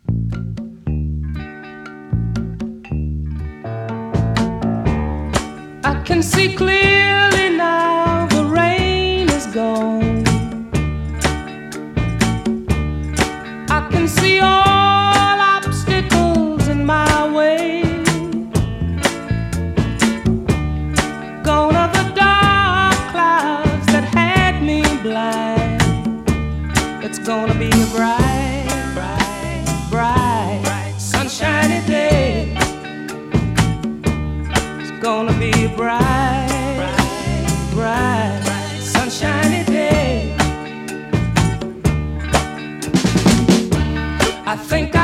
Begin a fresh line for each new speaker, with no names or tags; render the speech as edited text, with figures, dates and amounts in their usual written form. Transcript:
I can see clearly now the rain is gone. I can see all obstacles in my way. Gone are the dark clouds that had me blind. It's gonna be a bright, bright, bright, sunshiny day. It's gonna be a bright, bright, sunshiny day. I think